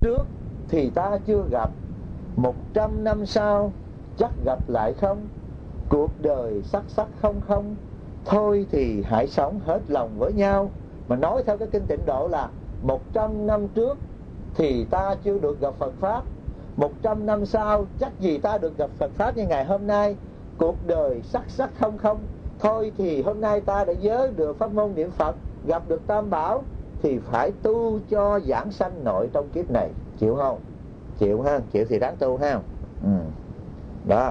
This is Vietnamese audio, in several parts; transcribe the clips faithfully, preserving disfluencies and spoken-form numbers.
trước thì ta chưa gặp, một trăm năm sau chắc gặp lại không? Cuộc đời sắc sắc không không, thôi thì hãy sống hết lòng với nhau. Mà nói theo cái kinh Tịnh Độ là một trăm năm trước thì ta chưa được gặp Phật Pháp, một trăm năm sau chắc gì ta được gặp Phật Pháp như ngày hôm nay. Cuộc đời sắc sắc không không, thôi thì hôm nay ta đã nhớ được pháp môn niệm Phật, gặp được Tam Bảo, thì phải tu cho giảng sanh nội trong kiếp này. Chịu không? Chịu ha, chịu thì đáng tu ha. Ừ. Đó.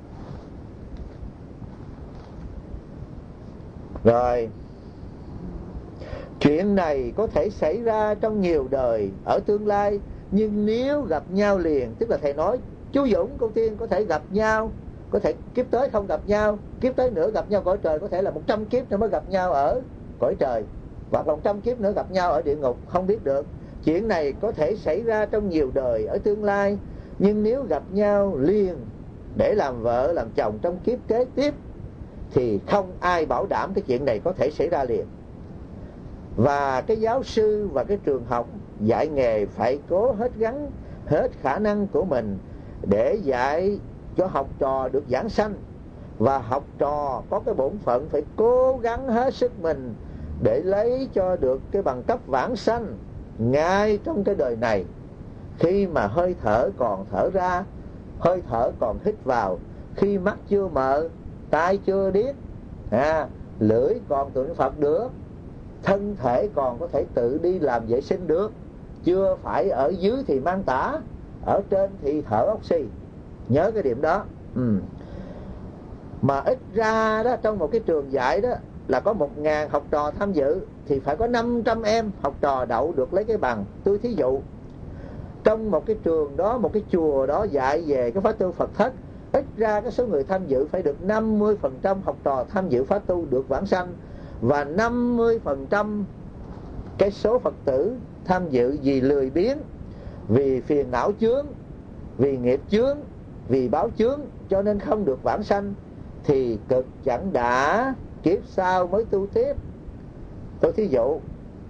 Rồi, chuyện này có thể xảy ra trong nhiều đời ở tương lai, nhưng nếu gặp nhau liền, tức là thầy nói chú Dũng, cô Tiên có thể gặp nhau, có thể kiếp tới không gặp nhau, kiếp tới nữa gặp nhau cõi trời, có thể là một trăm kiếp nữa mới gặp nhau ở cõi trời, hoặc là một trăm kiếp nữa gặp nhau ở địa ngục, không biết được. Chuyện này có thể xảy ra trong nhiều đời ở tương lai, nhưng nếu gặp nhau liền để làm vợ làm chồng trong kiếp kế tiếp thì không ai bảo đảm cái chuyện này có thể xảy ra liền. Và cái giáo sư và cái trường học dạy nghề phải cố hết gắng hết khả năng của mình để dạy cho học trò được giảng sanh, và học trò có cái bổn phận phải cố gắng hết sức mình để lấy cho được cái bằng cấp vãng sanh ngay trong cái đời này. Khi mà hơi thở còn thở ra, hơi thở còn hít vào, khi mắt chưa mờ, tai chưa điếc, à, lưỡi còn tụng Phật được, thân thể còn có thể tự đi làm vệ sinh được, chưa phải ở dưới thì mang tả, ở trên thì thở oxy. Nhớ cái điểm đó. ừ. Mà ít ra đó, trong một cái trường dạy đó là có một ngàn học trò tham dự, thì phải có năm trăm em học trò đậu được lấy cái bằng. Tôi thí dụ, trong một cái trường đó, một cái chùa đó dạy về cái pháp tu Phật thất, ít ra cái số người tham dự phải được năm mươi phần trăm học trò tham dự pháp tu được vãng sanh, và năm mươi phần trăm cái số Phật tử tham dự vì lười biếng, vì phiền não chướng, vì nghiệp chướng, vì báo chướng cho nên không được vãng sanh, thì cực chẳng đã, kiếp sau mới tu tiếp. Tôi thí dụ,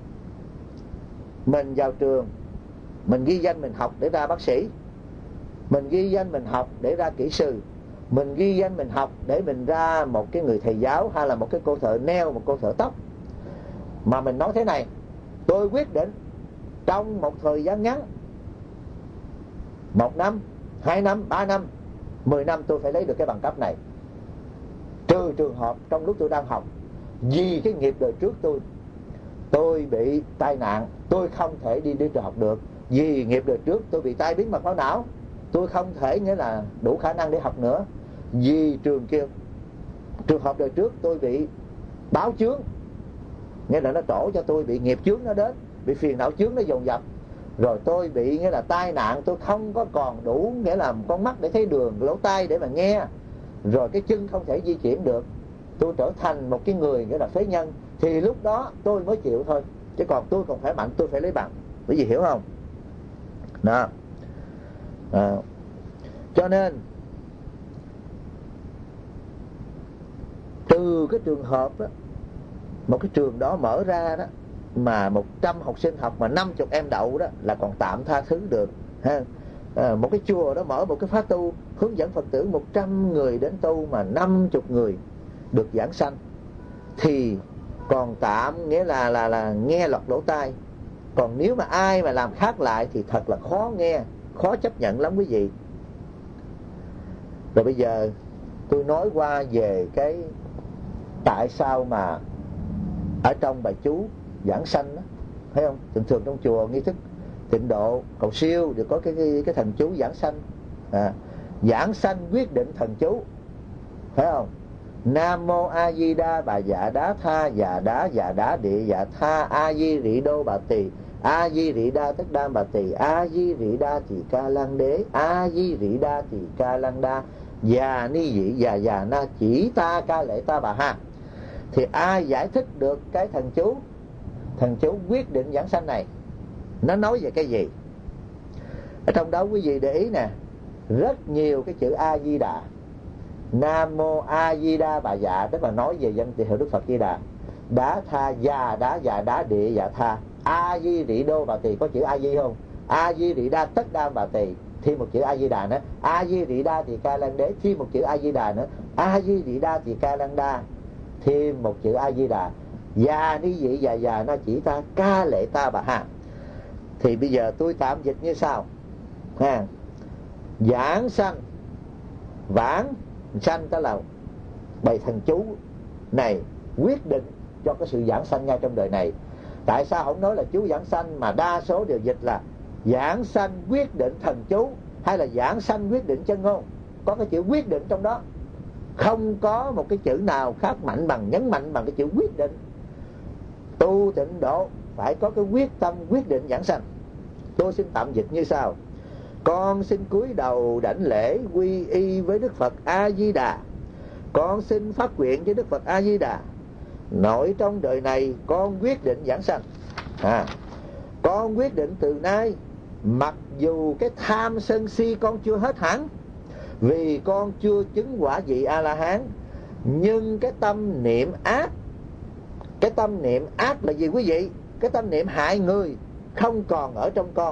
mình vào trường, mình ghi danh mình học để ra bác sĩ, mình ghi danh mình học để ra kỹ sư, mình ghi danh mình học để mình ra một cái người thầy giáo, hay là một cái cô thợ nail, một cô thợ tóc. Mà mình nói thế này: tôi quyết định trong một thời gian ngắn, một năm, hai năm, ba năm, mười năm tôi phải lấy được cái bằng cấp này. Trừ trường hợp trong lúc tôi đang học, vì cái nghiệp đời trước tôi, tôi bị tai nạn, tôi không thể đi đến trường học được. Vì nghiệp đời trước tôi bị tai biến mạch máu não, tôi không thể, nghĩa là đủ khả năng để học nữa. Vì trường kia, trường hợp đời trước tôi bị báo chướng, nghĩa là nó trổ cho tôi bị nghiệp chướng nó đến, bị phiền não chướng nó dồn dập. Rồi tôi bị, nghĩa là tai nạn, tôi không có còn đủ, nghĩa là con mắt để thấy đường, lỗ tai để mà nghe, rồi cái chân không thể di chuyển được, tôi trở thành một cái người nghĩa là phế nhân, thì lúc đó tôi mới chịu thôi. Chứ còn tôi còn khỏe mạnh, tôi phải lấy bằng. Bởi vì hiểu không? Đó. À. Cho nên từ cái trường hợp đó, một cái trường đó mở ra đó, mà một trăm học sinh học mà năm mươi em đậu đó là còn tạm tha thứ được ha. À, một cái chùa đó mở một cái pháp tu, hướng dẫn Phật tử một trăm người đến tu mà năm mươi người được giảng sanh, thì còn tạm, nghĩa là là là nghe lọt lỗ tai. Còn nếu mà ai mà làm khác lại thì thật là khó nghe, khó chấp nhận lắm quý vị. Rồi bây giờ tôi nói qua về cái tại sao mà ở trong bài chú giảng sanh đó, thấy không? Thường thường trong chùa nghi thức Tịnh Độ cầu siêu đều có cái cái, cái thần chú giảng sanh. À, giảng sanh quyết định thần chú, phải không? Nam mô A Di Đà Bà Dạ Đá Tha Dạ Đá Dạ Đá Địa Dạ Tha A Di Rị Đô Bà Tỳ A Di Rị Đa Tất Đam Bà Tỳ A Di Rị Đa Tỳ Ca Lăng Đế A Di Rị Đa Tỳ Ca Lăng Đa Già Ni Dị Già Già Na Chỉ Ta Ca Lễ Ta Bà Ha. Thì ai giải thích được cái thần chú, thần chú quyết định giảng sanh này, nó nói về cái gì? Ở trong đó quý vị để ý nè, rất nhiều cái chữ A Di Đà. Nam mô A Di Đà Bà Dạ, tức là nói về danh hiệu Đức Phật Di Đà. Đá Tha Già Đá Dạ Đá Địa Dạ Tha A Di Rị Đô Bà Tỳ, có chữ A Di không? A Di Đị Đa Tất Đa Bà Tỳ, thêm một chữ A Di Đà nữa. A Di Đị Đa Tỳ Ca Lan Đế, thêm một chữ A Di Đà nữa. A Di Đị Đa Tỳ Ca Lan Đa, thêm một chữ A Di Đà. Già ni dị già già na chỉ ta ca lệ ta bà ha. Thì bây giờ tôi tạm dịch như sau ha. Giảng sanh, vãng sanh đó là bài thần chú này quyết định cho cái sự giảng sanh ngay trong đời này. Tại sao không nói là chú giảng sanh mà đa số đều dịch là giảng sanh quyết định thần chú, hay là giảng sanh quyết định chân ngôn? Có cái chữ quyết định trong đó, không có một cái chữ nào khác mạnh bằng, nhấn mạnh bằng cái chữ quyết định. Tu tịnh độ phải có cái quyết tâm quyết định giảng sanh. Tôi xin tạm dịch như sau: con xin cúi đầu đảnh lễ quy y với Đức Phật A Di Đà. Con xin phát nguyện với Đức Phật A Di Đà, nội trong đời này con quyết định giảng sanh. à, Con quyết định từ nay, mặc dù cái tham sân si con chưa hết hẳn, vì con chưa chứng quả vị A-la-hán, nhưng cái tâm niệm ác, cái tâm niệm ác là gì quý vị? Cái tâm niệm hại người không còn ở trong con.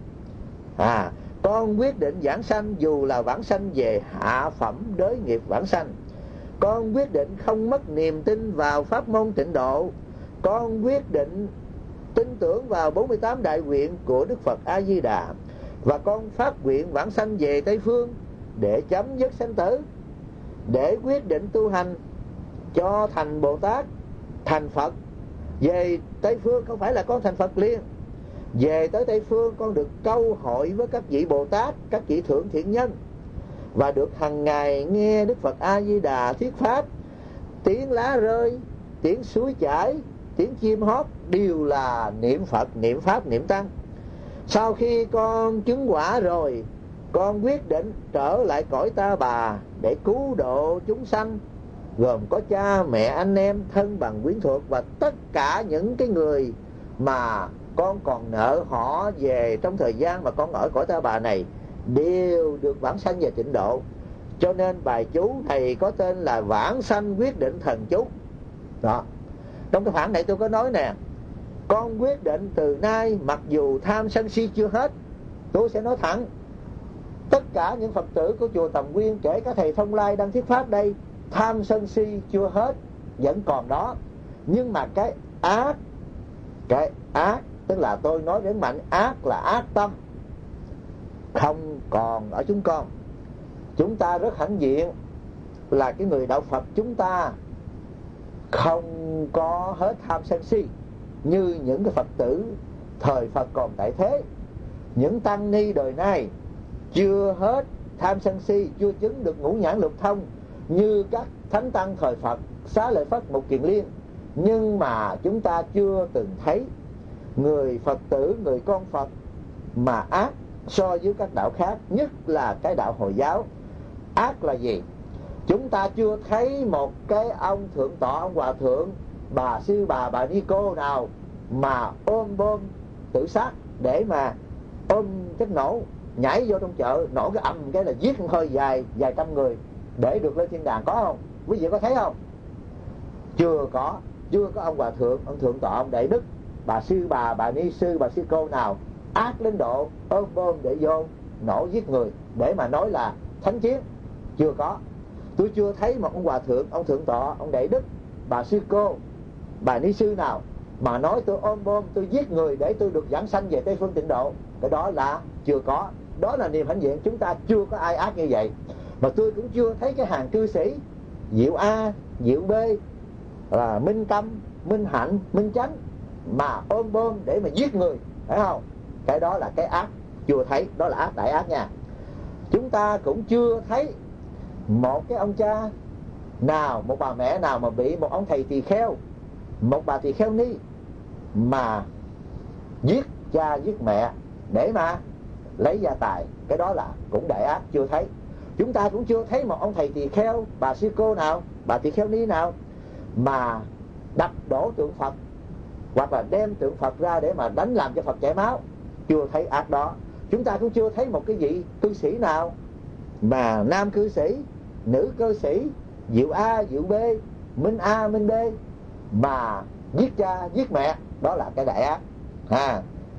à, Con quyết định giảng sanh dù là vãng sanh về hạ phẩm đới nghiệp vãng sanh. Con quyết định không mất niềm tin vào pháp môn tịnh độ. Con quyết định tin tưởng vào bốn mươi tám đại nguyện của Đức Phật A Di Đà. Và con phát nguyện vãng sanh về Tây Phương để chấm dứt sanh tử, để quyết định tu hành cho thành Bồ Tát, thành Phật. Về Tây Phương không phải là con thành Phật liền. Về tới Tây Phương con được câu hội với các vị Bồ Tát, các vị thượng thiện nhân, và được hàng ngày nghe Đức Phật A Di Đà thuyết pháp. Tiếng lá rơi, tiếng suối chảy, tiếng chim hót đều là niệm Phật, niệm Pháp, niệm Tăng. Sau khi con chứng quả rồi, con quyết định trở lại cõi Ta Bà để cứu độ chúng sanh, gồm có cha mẹ, anh em, thân bằng quyến thuộc, và tất cả những cái người mà con còn nợ họ về trong thời gian mà con ở cõi Ta Bà này đều được vãng sanh về tịnh độ. Cho nên bài chú này có tên là vãng sanh quyết định thần chú. Đó. Trong cái phản này tôi có nói nè, con quyết định từ nay mặc dù tham sân si chưa hết. Tôi sẽ nói thẳng, tất cả những Phật tử của chùa Tầm Nguyên, kể cả thầy Thông Lai đang thuyết pháp đây, tham sân si chưa hết, vẫn còn đó. Nhưng mà cái ác, cái ác tức là tôi nói đến mạnh ác là ác tâm, không còn ở chúng con. Chúng ta rất hãnh diện là cái người đạo Phật chúng ta không có hết tham sân si như những cái Phật tử thời Phật còn tại thế. Những tăng ni đời nay chưa hết tham sân si, chưa chứng được ngũ nhãn lục thông như các thánh tăng thời Phật Xá Lợi Phất, Mục Kiền Liên. Nhưng mà chúng ta chưa từng thấy người Phật tử, người con Phật mà ác so với các đạo khác, nhất là cái đạo Hồi giáo. Ác là gì? Chúng ta chưa thấy một cái ông thượng tọa, ông hòa thượng, bà sư bà, bà ni cô nào mà ôm bom tự sát để mà ôm chất nổ nhảy vô trong chợ, nổ cái ầm cái là giết hơi dài vài trăm người để được lên thiên đàng, có không? Quý vị có thấy không? Chưa có. Chưa có ông hòa thượng, ông thượng tọa, ông đại đức, bà sư bà, bà ni sư, bà sư cô nào ác đến độ ôm bom để vô nổ giết người để mà nói là thánh chiến. Chưa có. Tôi chưa thấy một ông hòa thượng, ông thượng tọa, ông đại đức, bà sư cô, bà ni sư nào mà nói tôi ôm bom, tôi giết người để tôi được giảng sanh về Tây Phương tịnh độ. Cái đó là chưa có. Đó là niềm hãnh diện. Chúng ta chưa có ai ác như vậy. Mà tôi cũng chưa thấy cái hàng cư sĩ Diệu A, Diệu B, là Minh Tâm, Minh Hạnh, Minh Chánh mà ôm bom để mà giết người, phải không? Cái đó là cái ác, chưa thấy. Đó là ác, đại ác nha. Chúng ta cũng chưa thấy một cái ông cha nào, một bà mẹ nào mà bị một ông thầy tỳ kheo, một bà tỳ kheo ni mà giết cha giết mẹ để mà lấy gia tài. Cái đó là cũng đại ác, chưa thấy. Chúng ta cũng chưa thấy một ông thầy tỳ kheo, bà sư cô nào, bà tỳ kheo ni nào mà đập đổ tượng Phật hoặc là đem tượng Phật ra để mà đánh làm cho Phật chảy máu. Chưa thấy ác đó. Chúng ta cũng chưa thấy một cái vị cư sĩ nào mà nam cư sĩ, nữ cư sĩ, Diệu A, Diệu B, Minh A, Minh B mà giết cha giết mẹ. Đó là cái đại ác. à, Chúng ta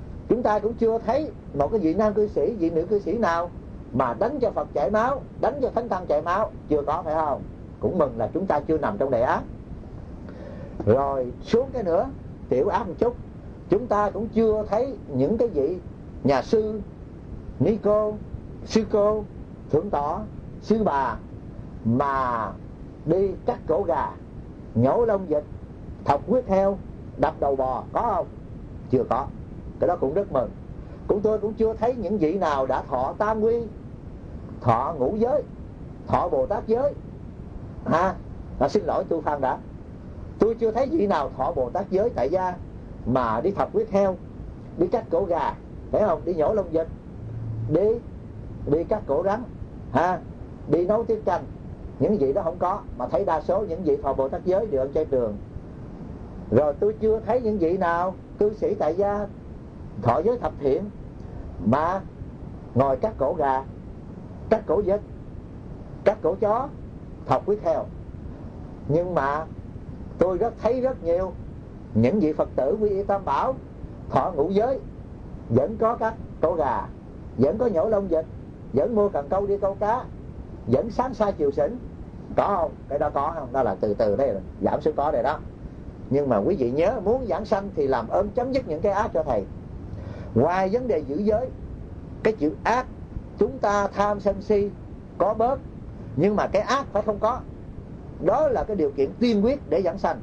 ta cũng chưa thấy một cái vị nam cư sĩ, vị nữ cư sĩ nào mà đánh cho Phật chảy máu, đánh cho Thánh Tăng chảy máu. Chưa có, phải không? Cũng mừng là chúng ta chưa nằm trong đại ác. Rồi xuống cái nữa, tiểu ác một chút, chúng ta cũng chưa thấy những cái vị nhà sư, ni cô, sư cô, thượng tọa, sư bà mà đi cắt cổ gà, nhổ lông vịt, thọc huyết heo, đập đầu bò. Có không? Chưa có. Cái đó cũng rất mừng. Cũng tôi cũng chưa thấy những vị nào đã thọ tam quy, thọ ngũ giới, thọ Bồ Tát giới. À, à xin lỗi tu Phan đã. Tôi chưa thấy vị nào thọ Bồ Tát giới tại gia mà đi thọc huyết heo, đi cắt cổ gà, phải không? Đi nhổ lông vịt, đi đi cắt cổ rắn, ha, đi nấu tiết canh. Những vị đó không có, mà thấy đa số những vị thọ Bồ Tát giới đều ăn chay trường. Rồi tôi chưa thấy những vị nào cư sĩ tại gia thọ giới thập thiện mà ngồi cắt cổ gà, cắt cổ vịt, cắt cổ chó, thọc huyết heo. Nhưng mà tôi rất thấy rất nhiều những vị Phật tử quy y Tam Bảo thọ ngũ giới vẫn có cắt cổ gà, vẫn có nhổ lông vịt, vẫn mua cần câu đi câu cá, vẫn sáng xa chiều xỉn. Có không? Cái đó có không? Đó là từ từ đây, giảm xuống có đây đó. Nhưng mà quý vị nhớ, muốn giảng sanh thì làm ơn chấm dứt những cái ác cho thầy. Ngoài vấn đề giữ giới, cái chữ ác chúng ta tham sân si có bớt, nhưng mà cái ác phải không có. Đó là cái điều kiện tiên quyết để giảng sanh.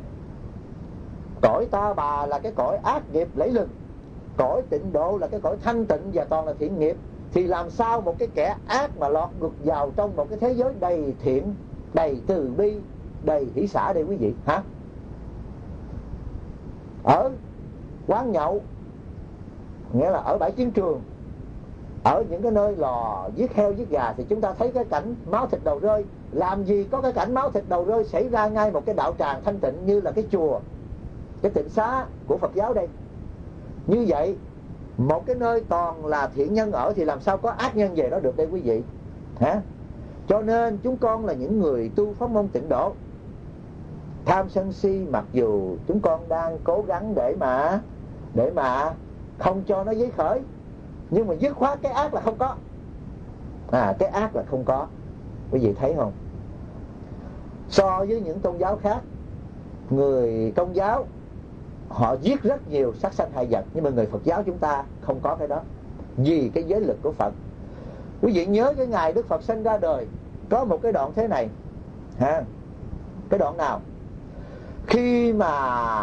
Cõi Ta Bà là cái cõi ác nghiệp lẫy lừng, cõi Tịnh Độ là cái cõi thanh tịnh và toàn là thiện nghiệp. Thì làm sao một cái kẻ ác mà lọt ngược vào trong một cái thế giới đầy thiện, đầy từ bi, đầy hỷ xả đây quý vị hả? Ở quán nhậu, nghĩa là ở bãi chiến trường, ở những cái nơi lò giết heo giết gà, thì chúng ta thấy cái cảnh máu thịt đầu rơi. Làm gì có cái cảnh máu thịt đầu rơi xảy ra ngay một cái đạo tràng thanh tịnh như là cái chùa, cái tịnh xá của Phật giáo đây. Như vậy một cái nơi toàn là thiện nhân ở thì làm sao có ác nhân về đó được đây quý vị hả? Cho nên chúng con là những người tu pháp môn tịnh độ, tham sân si mặc dù chúng con đang cố gắng để mà để mà không cho nó dấy khởi, nhưng mà dứt khoát cái ác là không có. À, cái ác là không có. Quý vị thấy không? So với những tôn giáo khác, người Công giáo họ giết rất nhiều sát sanh hại vật, nhưng mà người Phật giáo chúng ta không có cái đó, vì cái giới lực của Phật. Quý vị nhớ cái ngày Đức Phật sinh ra đời có một cái đoạn thế này ha. Cái đoạn nào? Khi mà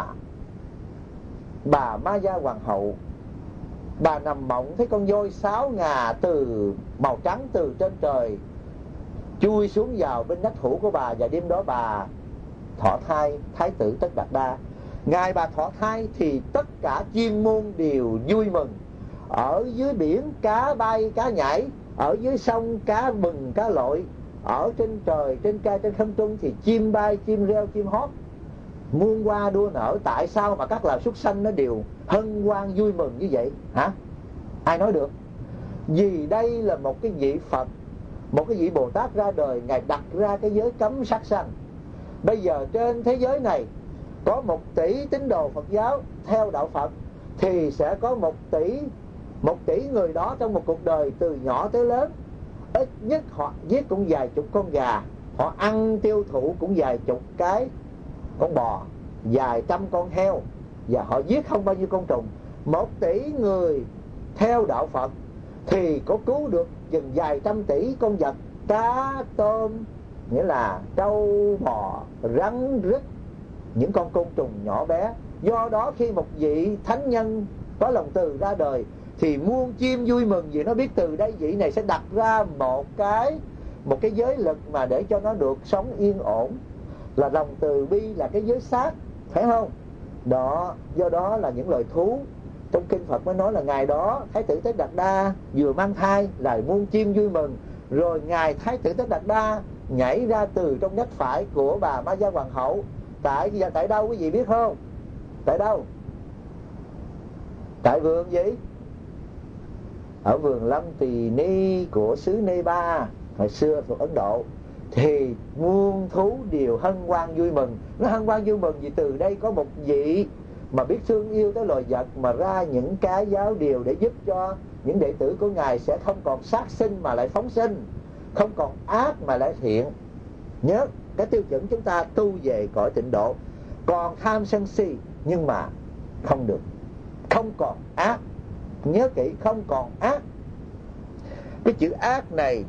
bà Ma Gia Hoàng hậu, bà nằm mộng thấy con voi sáu ngà từ màu trắng từ trên trời chui xuống vào bên nách hữu của bà, và đêm đó bà thọ thai Thái tử Tất Đạt Đa. Ngày bà thọ thai thì tất cả chuyên môn đều vui mừng. Ở dưới biển cá bay cá nhảy, ở dưới sông cá bừng cá lội, ở trên trời trên cây trên không trung thì chim bay chim reo chim hót, muôn hoa đua nở. Tại sao mà các loài súc sanh nó đều hân hoan vui mừng như vậy hả? Ai nói được? Vì đây là một cái vị Phật, một cái vị Bồ Tát ra đời, Ngài đặt ra cái giới cấm sát sanh. Bây giờ trên thế giới này có một tỷ tín đồ Phật giáo theo đạo Phật, thì sẽ có một tỷ một tỷ người đó trong một cuộc đời từ nhỏ tới lớn, ít nhất họ giết cũng vài chục con gà, họ ăn tiêu thụ cũng vài chục cái con bò, vài trăm con heo, và họ giết không bao nhiêu con trùng. Một tỷ người theo đạo Phật thì có cứu được chừng vài trăm tỷ con vật, cá, tôm, nghĩa là trâu, bò, rắn, rít, những con côn trùng nhỏ bé. Do đó khi một vị thánh nhân có lòng từ ra đời thì muôn chim vui mừng, vì nó biết từ đây vị này sẽ đặt ra một cái một cái giới lực mà để cho nó được sống yên ổn, là lòng từ bi, là cái giới sát, phải không? Đó, do đó là những loài thú trong kinh Phật mới nói là ngày đó Thái tử Tất Đạt Đa vừa mang thai là muôn chim vui mừng. Rồi ngài Thái tử Tất Đạt Đa nhảy ra từ trong nách phải của bà Ma Gia Hoàng hậu. Tại tại đâu quý vị biết không? Tại đâu? Tại vườn gì? Ở vườn Lâm Tỳ Ni của xứ Nepal hồi xưa thuộc Ấn Độ. Thì muôn thú đều hân hoan vui mừng. Nó hân hoan vui mừng vì từ đây có một vị mà biết thương yêu tới loài vật, mà ra những cái giáo điều để giúp cho những đệ tử của Ngài sẽ không còn sát sinh mà lại phóng sinh, không còn ác mà lại thiện. Nhớ cái tiêu chuẩn chúng ta tu về cõi tịnh độ, còn tham sân si nhưng mà không được, không còn ác. Nhớ kỹ, không còn ác. Cái chữ ác này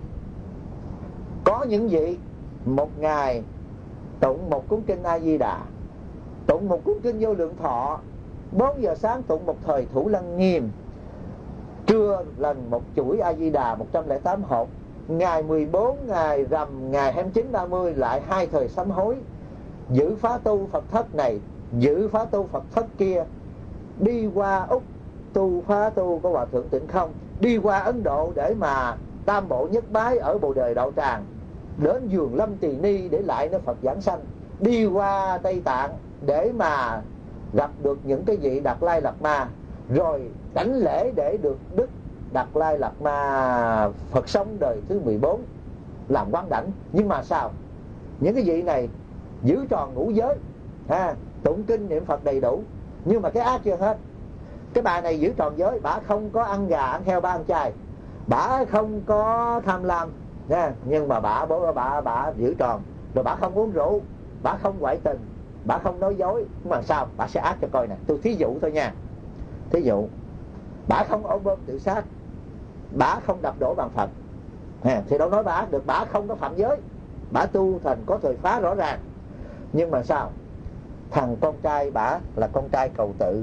có những gì? Một ngày tụng một cuốn kinh A Di Đà, tụng một cuốn kinh Vô Lượng Thọ, bốn giờ sáng tụng một thời Thủ Lăng Nghiêm, trưa lần một chuỗi A Di Đà một trăm lẻ tám hộp, ngày mười bốn, ngày rằm, ngày hai mươi chín, ba mươi lại hai thời sám hối, giữ phá tu Phật thất này, giữ phá tu Phật thất kia, đi qua Úc tu phá tu của Hòa Thượng Tịnh Không, đi qua Ấn Độ để mà tam bộ nhất bái ở Bồ Đề Đạo Tràng, đến vườn Lâm Tỳ Ni để lại nơi Phật giảng sanh, đi qua Tây Tạng để mà gặp được những cái vị Đạt Lai Lạt Ma, rồi đảnh lễ để được Đức Đạt Lai Lạt Ma Phật sống đời thứ mười bốn làm quán đảnh. Nhưng mà sao? Những cái vị này giữ tròn ngũ giới, ha, tụng kinh niệm Phật đầy đủ, nhưng mà cái ác chưa hết. Cái bà này giữ tròn giới, bà không có ăn gà, ăn heo, bà ăn chay, bà không có tham lam, nha, nhưng mà bà bố bà bà giữ tròn, rồi bà không uống rượu, bà không ngoại tình, bà không nói dối. Nhưng mà sao? Bà sẽ ác cho coi nè. Tôi thí dụ thôi nha. Thí dụ, bà không ôm bom tự sát, bà không đập đổ bàn Phật, ha, thì đâu nói bà ác được. Bà không có phạm giới, bà tu thành có thời phá rõ ràng. Nhưng mà sao? Thằng con trai bà là con trai cầu tự,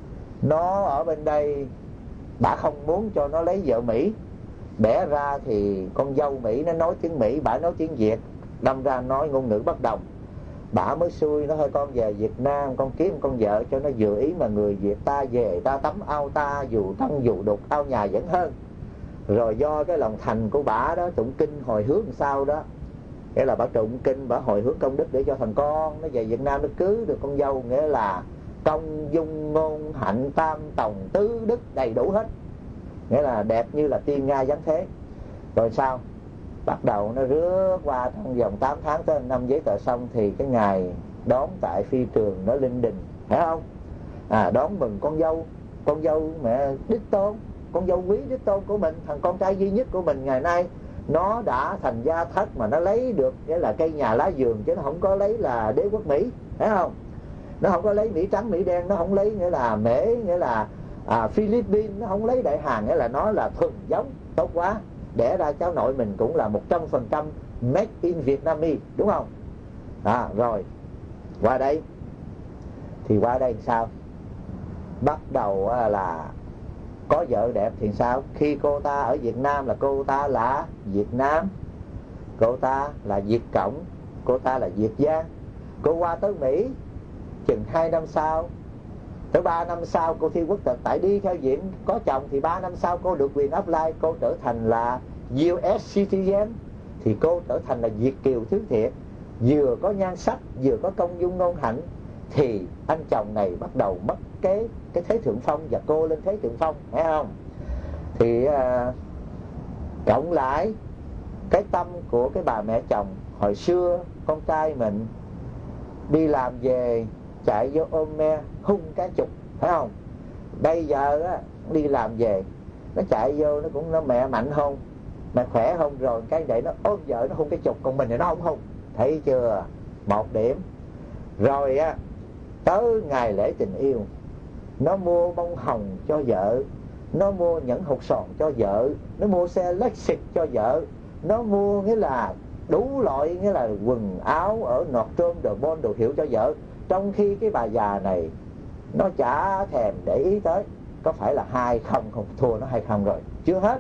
nó ở bên đây, bà không muốn cho nó lấy vợ Mỹ, bẻ ra thì con dâu Mỹ nó nói tiếng Mỹ, bà nói tiếng Việt, đâm ra nói ngôn ngữ bất đồng. Bà mới xui nó thôi, con về Việt Nam con kiếm con vợ cho nó vừa ý, mà người Việt ta về ta tắm ao ta, dù thân dù đục ao nhà vẫn hơn. Rồi do cái lòng thành của bà đó, tụng kinh hồi hướng làm sao đó, nghĩa là bà tụng kinh, bà hồi hướng công đức để cho thằng con nó về Việt Nam nó cưới được con dâu, nghĩa là công dung ngôn hạnh tam tòng tứ đức đầy đủ hết, nghĩa là đẹp như là tiên nga giáng thế. Rồi sao? Bắt đầu nó rước qua trong vòng tám tháng tới năm giấy tờ xong, thì cái ngày đón tại phi trường nó linh đình, phải không? À, đón mừng con dâu, con dâu mẹ đích tôn, con dâu quý đích tôn của mình, thằng con trai duy nhất của mình ngày nay nó đã thành gia thất, mà nó lấy được nghĩa là cây nhà lá vườn, chứ nó không có lấy là đế quốc Mỹ, phải không? Nó không có lấy Mỹ trắng Mỹ đen, nó không lấy nghĩa là Mễ, nghĩa là à, Philippines, nó không lấy Đại Hàn, nghĩa là nó là thuần giống, tốt quá. Đẻ ra cháu nội mình cũng là một trăm phần trăm made in Vietnamese, đúng không? À, rồi qua đây thì qua đây sao? Bắt đầu là có vợ đẹp thì sao? Khi cô ta ở Việt Nam là cô ta là Việt Nam, cô ta là Việt Cộng, cô ta là Việt Giang. Cô qua tới Mỹ chừng hai năm sau, tới ba năm sau cô thi quốc tịch, tại đi theo diện có chồng, thì ba năm sau cô được quyền apply, cô trở thành là u ét citizen, thì cô trở thành là Việt kiều thứ thiệt, vừa có nhan sắc vừa có công dung ngôn hạnh. Thì anh chồng này bắt đầu mất cái cái thế thượng phong, và cô lên thế thượng phong, thấy không? Thì à, cộng lại cái tâm của cái bà mẹ chồng, hồi xưa con trai mình đi làm về chạy vô ôm me hung cái chục, phải không? Bây giờ á, đi làm về nó chạy vô nó cũng nó mẹ mạnh không, mẹ khỏe không, rồi cái để nó ôm vợ nó hung cái chục, còn mình thì nó không hung. Thấy chưa? Một điểm. Rồi á, tới ngày lễ tình yêu, nó mua bông hồng cho vợ, nó mua nhẫn hột sòn cho vợ, nó mua xe Lexus cho vợ, nó mua nghĩa là đủ loại, nghĩa là quần áo ở Nordstrom, đồ Bon, đồ hiệu cho vợ. Trong khi cái bà già này nó chả thèm để ý tới có phải là hai không không, thua nó hay không rồi, chưa hết.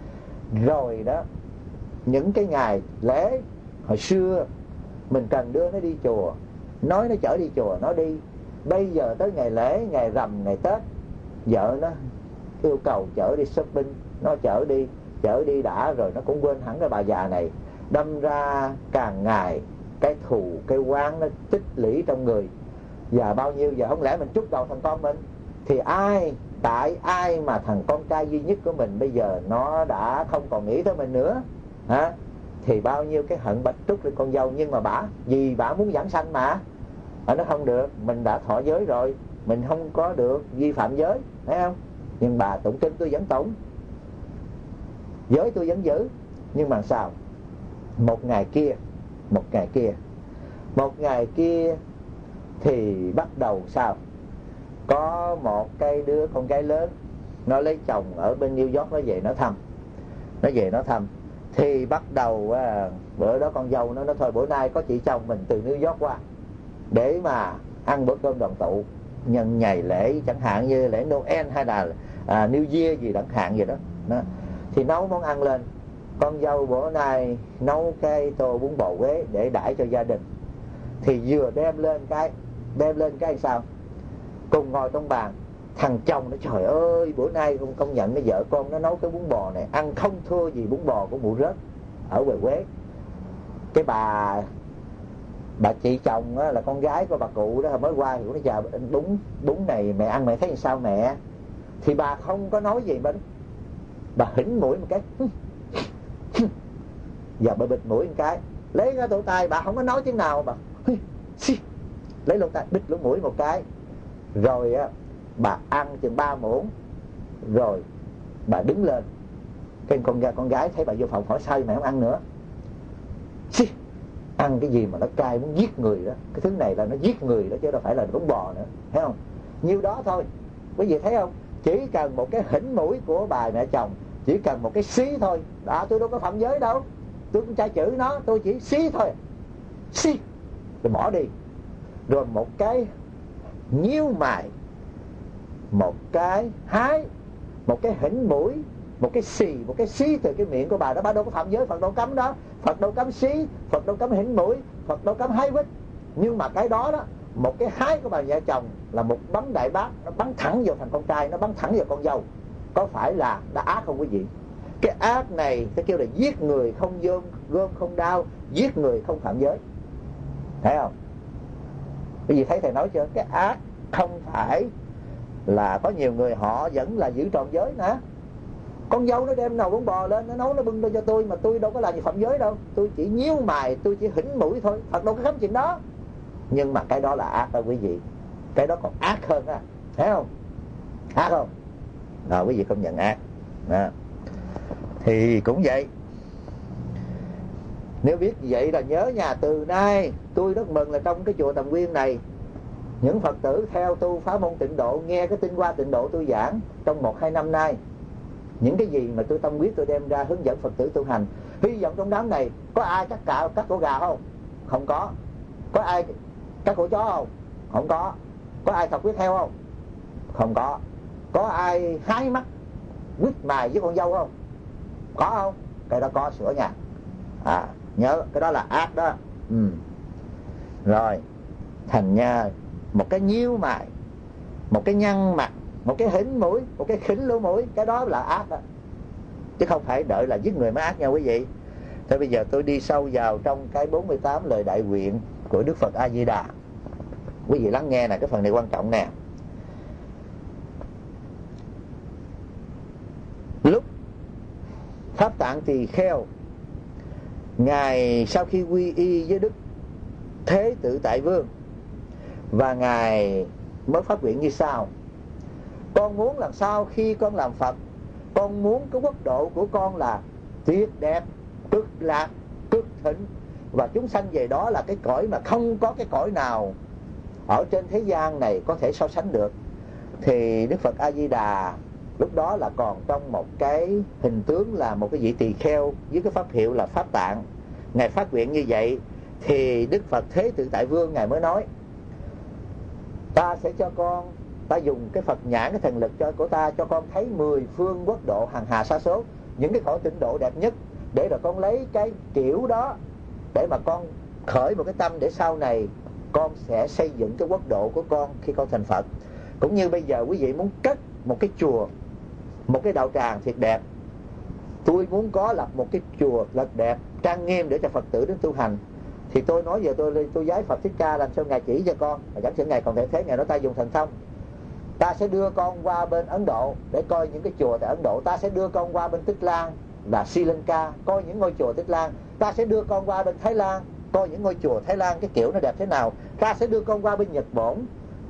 Rồi đó, những cái ngày lễ hồi xưa mình cần đưa nó đi chùa, nói nó chở đi chùa nó đi. Bây giờ tới ngày lễ, ngày rằm, ngày Tết, vợ nó yêu cầu chở đi shopping, nó chở đi, chở đi đã rồi nó cũng quên hẳn cái bà già này. Đâm ra càng ngày cái thù, cái oán nó tích lũy trong người. Và bao nhiêu giờ không lẽ mình trút đầu thằng con mình? Thì ai, tại ai mà thằng con trai duy nhất của mình bây giờ nó đã không còn nghĩ tới mình nữa, hả? Thì bao nhiêu cái hận bạch trút lên con dâu. Nhưng mà bả, vì bả muốn giảng sanh mà, à, nó không được, mình đã thọ giới rồi, mình không có được vi phạm giới, thấy không? Nhưng bà tụng kinh tôi vẫn tụng, giới tôi vẫn giữ. Nhưng mà sao? Một ngày kia, một ngày kia, một ngày kia thì bắt đầu sao? Có một cái đứa con gái lớn, nó lấy chồng ở bên New York, nó về nó thăm, nó về nó thăm thì bắt đầu à, bữa đó con dâu nó nói thôi bữa nay có chị chồng mình từ New York qua để mà ăn bữa cơm đoàn tụ nhân ngày lễ, chẳng hạn như lễ Noel hay là à, New Year gì chẳng hạn gì đó. đó thì nấu món ăn lên. Con dâu bữa nay nấu cái tô bún bò Huế để đãi cho gia đình. Thì vừa đem lên cái đem lên cái sao cùng ngồi trong bàn, thằng chồng nó trời ơi bữa nay công, công nhận cái vợ con nó nấu cái bún bò này ăn không thua gì bún bò của mụ Rớt ở ngoài Huế. Cái bà bà chị chồng á, là con gái của bà cụ đó mới qua thì nó chào bún bún này mẹ ăn mẹ thấy sao mẹ? Thì bà không có nói gì mà bà hỉnh mũi một cái giờ bà bịt mũi một cái, lấy cái lỗ tai, bà không có nói tiếng nào, bà lấy lỗ tai bịt lỗ mũi một cái, rồi á bà ăn chừng ba muỗng rồi bà đứng lên. Cái con gái con gái thấy bà vô phòng hỏi sao mẹ không ăn nữa? Xì, ăn cái gì mà nó cay muốn giết người đó, cái thứ này là nó giết người đó chứ đâu phải là bún bò nữa, thấy không? Nhiêu đó thôi, quý vị thấy không? Chỉ cần một cái hỉnh mũi của bà mẹ chồng, chỉ cần một cái xí thôi, đó tôi đâu có phạm giới đâu, tôi cũng tra chữ nó, tôi chỉ xí thôi, xí rồi bỏ đi. Rồi một cái nhíu mày, một cái hái, một cái hỉnh mũi, một cái xì, một cái xí từ cái miệng của bà đó, bà đâu có phạm giới, Phật đâu cấm đó, Phật đâu cấm xí, Phật đâu cấm hỉnh mũi, Phật đâu cấm hái quýt. Nhưng mà cái đó đó, một cái hái của bà vợ chồng là một bắn đại bác, nó bắn thẳng vào thằng con trai, nó bắn thẳng vào con dâu, có phải là đã ác không quý vị? Cái ác này ta kêu là giết người không gom, gom không đau, giết người không phạm giới, thấy không? Quý vị thấy thầy nói chưa? Cái ác không phải là có nhiều người họ vẫn là giữ trọn giới nè. Con dâu nó đem nồi bún bò lên, nó nấu nó bưng lên cho tôi, mà tôi đâu có làm gì phạm giới đâu, tôi chỉ nhíu mày, tôi chỉ hỉnh mũi thôi, Phật đâu có cấm chuyện đó. Nhưng mà cái đó là ác đó quý vị, cái đó còn ác hơn á, thấy không? Ác không? Rồi quý vị công nhận ác đó. Thì cũng vậy, nếu biết vậy là nhớ nhà, từ nay tôi rất mừng là trong cái chùa Tầm Nguyên này, những Phật tử theo tu pháp môn Tịnh Độ nghe cái tinh hoa Tịnh Độ tôi giảng trong một hai năm nay, những cái gì mà tôi tâm quyết tôi đem ra hướng dẫn Phật tử tu hành. Hy vọng trong đám này có ai cắt cạo cắt cổ gà không? Không có. Có ai cắt cổ chó không? Không có. Có ai thọc huyết heo không? Không có. Có ai hái mắt quýt mài với con dâu không? Có không? Cái đó có, sửa nha. À, nhớ cái đó là ác đó. Ừ. Rồi thành nha, một cái nhíu mày, một cái nhăn mặt, một cái hỉnh mũi, một cái khỉnh lỗ mũi, cái đó là ác đó, chứ không phải đợi là giết người mới ác nha quý vị. Thế bây giờ tôi đi sâu vào trong cái bốn mươi tám lời đại nguyện của Đức Phật A Di Đà. Quý vị lắng nghe nè, cái phần này quan trọng nè. Lúc Pháp Tạng Tỳ Kheo ngài sau khi quy y với Đức Thế Tự Tại Vương, và ngài mới phát nguyện như sau: con muốn làm sao khi con làm Phật, con muốn cái quốc độ của con là tuyệt đẹp, cực lạc, cực thịnh, và chúng sanh về đó là cái cõi mà không có cái cõi nào ở trên thế gian này có thể so sánh được. Thì Đức Phật A Di Đà lúc đó là còn trong một cái hình tướng là một cái vị tỳ kheo với cái pháp hiệu là Pháp Tạng. Ngài phát nguyện như vậy thì Đức Phật Thế Tự Tại Vương ngài mới nói: ta sẽ cho con, ta dùng cái Phật nhãn, cái thần lực cho của ta, cho con thấy mười phương quốc độ hằng hà sa số, những cái cõi tịnh độ đẹp nhất, để rồi con lấy cái kiểu đó để mà con khởi một cái tâm, để sau này con sẽ xây dựng cái quốc độ của con khi con thành Phật. Cũng như bây giờ quý vị muốn cất một cái chùa, một cái đạo tràng thiệt đẹp, tôi muốn có lập một cái chùa thật đẹp, trang nghiêm để cho Phật tử đến tu hành, thì tôi nói giờ tôi tôi giái Phật Thích Ca làm sao ngài chỉ cho con, mà chẳng sử ngài còn thể thế, ngài nói ta dùng thần thông, ta sẽ đưa con qua bên Ấn Độ để coi những cái chùa tại Ấn Độ, ta sẽ đưa con qua bên Tích Lan là Sri Lanka coi những ngôi chùa Tích Lan, ta sẽ đưa con qua bên Thái Lan coi những ngôi chùa Thái Lan cái kiểu nó đẹp thế nào, ta sẽ đưa con qua bên Nhật Bản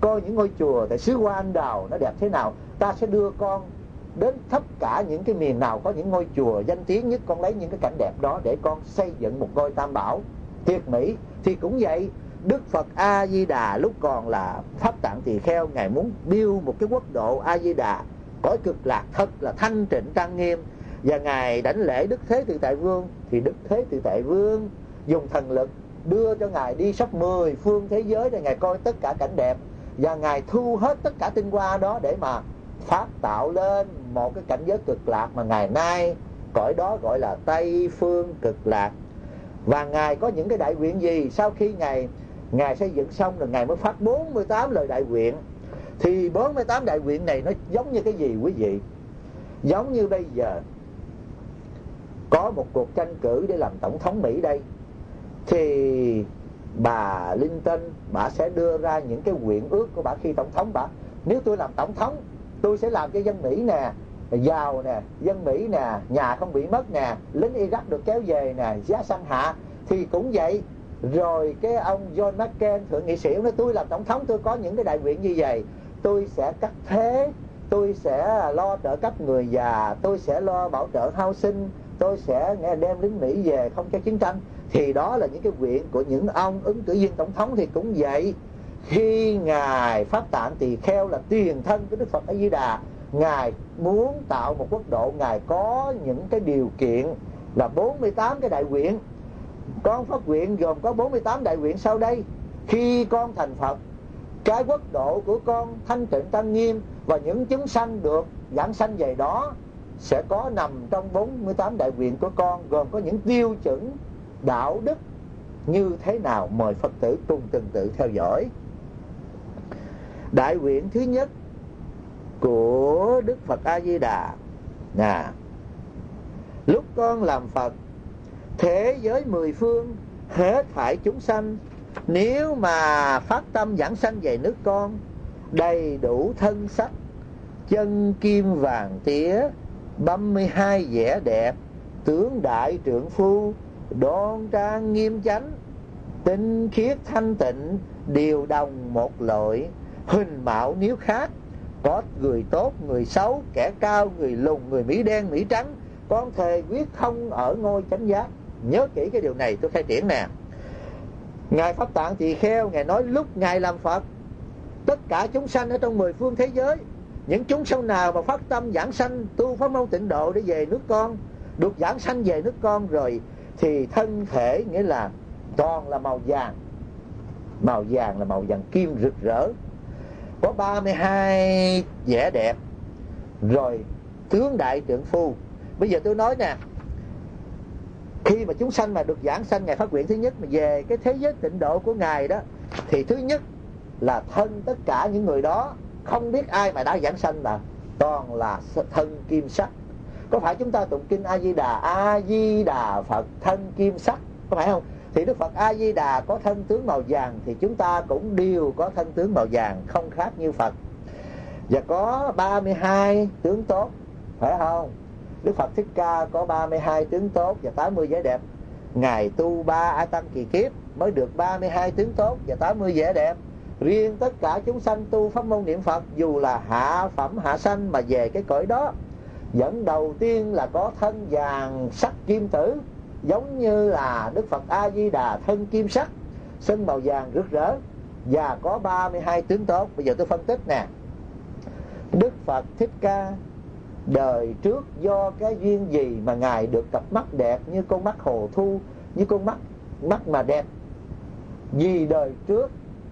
coi những ngôi chùa tại xứ Hoa Anh Đào nó đẹp thế nào, ta sẽ đưa con đến tất cả những cái miền nào có những ngôi chùa danh tiếng nhất, con lấy những cái cảnh đẹp đó để con xây dựng một ngôi Tam Bảo tuyệt mỹ. Thì cũng vậy, Đức Phật A Di Đà lúc còn là Pháp Tạng Tỳ Kheo, ngài muốn build một cái quốc độ A Di Đà cõi cực lạc thật là thanh tịnh trang nghiêm, và ngài đảnh lễ Đức Thế Tự Tại Vương. Thì Đức Thế Tự Tại Vương dùng thần lực đưa cho ngài đi khắp mười phương thế giới để ngài coi tất cả cảnh đẹp, và ngài thu hết tất cả tinh hoa đó để mà phát tạo lên một cái cảnh giới cực lạc mà ngày nay cõi đó gọi là Tây Phương Cực Lạc. Và ngài có những cái đại nguyện gì? Sau khi ngài ngài xây dựng xong rồi, ngài mới phát bốn mươi tám lời đại nguyện. Thì bốn mươi tám đại nguyện này nó giống như cái gì quý vị? Giống như bây giờ có một cuộc tranh cử để làm tổng thống Mỹ đây, thì bà Clinton bà sẽ đưa ra những cái nguyện ước của bà khi tổng thống. Bà nếu tôi làm tổng thống, tôi sẽ làm cho dân Mỹ nè giàu nè, dân Mỹ nè nhà không bị mất nè, lính Iraq được kéo về nè, giá xăng hạ. Thì cũng vậy. Rồi cái ông John McCain thượng nghị sĩ nói tôi làm tổng thống tôi có những cái đại nguyện như vậy, tôi sẽ cắt thuế, tôi sẽ lo trợ cấp người già, tôi sẽ lo bảo trợ housing, tôi sẽ đem lính Mỹ về không cho chiến tranh. Thì đó là những cái nguyện của những ông ứng cử viên tổng thống. Thì cũng vậy, khi ngài Pháp Tạng Tỳ Kheo là tiền thân của Đức Phật A Di Đà, ngài muốn tạo một quốc độ, ngài có những cái điều kiện là bốn mươi tám cái đại nguyện. Con phát nguyện gồm có bốn mươi tám đại nguyện sau đây. Khi con thành Phật, cái quốc độ của con thanh tịnh trang nghiêm và những chúng sanh được giảng sanh về đó sẽ có nằm trong bốn mươi tám đại nguyện của con, gồm có những tiêu chuẩn đạo đức như thế nào. Mời Phật tử cùng tuần tự theo dõi. Đại nguyện thứ nhất của Đức Phật A Di Đà nè: lúc con làm Phật, thế giới mười phương hết thảy chúng sanh nếu mà phát tâm giảng sanh về nước con, đầy đủ thân sắc, chân kim vàng tía, băm mươi hai vẻ đẹp, tướng đại trượng phu, đoan trang nghiêm chánh, tinh khiết thanh tịnh, đều đồng một loại, hình mạo nếu khác, có người tốt người xấu, kẻ cao người lùn, người Mỹ đen Mỹ trắng, con thề quyết không ở ngôi chánh giác. Nhớ kỹ cái điều này tôi khai triển nè. Ngài Pháp Tạng Tỳ Kheo ngài nói lúc ngài làm Phật, tất cả chúng sanh ở trong mười phương thế giới, những chúng sanh nào mà phát tâm giảng sanh tu pháp môn tịnh độ để về nước con, được giảng sanh về nước con rồi, thì thân thể nghĩa là toàn là màu vàng. Màu vàng là màu vàng kim rực rỡ, có ba mươi hai vẻ đẹp, rồi tướng đại trượng phu. Bây giờ tôi nói nè, khi mà chúng sanh mà được giảng sanh, ngài phát nguyện thứ nhất mà về cái thế giới tịnh độ của ngài đó, thì thứ nhất là thân tất cả những người đó, không biết ai mà đã giảng sanh là toàn là thân kim sắc. Có phải chúng ta tụng kinh A Di Đà, A Di Đà Phật thân kim sắc, có phải không? Thì Đức Phật A Di Đà có thân tướng màu vàng, thì chúng ta cũng đều có thân tướng màu vàng, không khác như Phật. Và có ba mươi hai tướng tốt, phải không? Đức Phật Thích Ca có ba mươi hai tướng tốt và tám mươi vẻ đẹp. Ngài tu ba A Tăng kỳ kiếp mới được ba mươi hai tướng tốt và tám mươi vẻ đẹp. Riêng tất cả chúng sanh tu pháp môn niệm Phật, dù là hạ phẩm hạ sanh mà về cái cõi đó, dẫn đầu tiên là có thân vàng sắc kim tử, giống như là Đức Phật A Di Đà thân kim sắc, sân màu vàng rực rỡ, và có ba mươi hai tướng tốt. Bây giờ tôi phân tích nè. Đức Phật Thích Ca đời trước do cái duyên gì mà ngài được cặp mắt đẹp như con mắt hồ thu, như con mắt mắt mà đẹp? Vì đời trước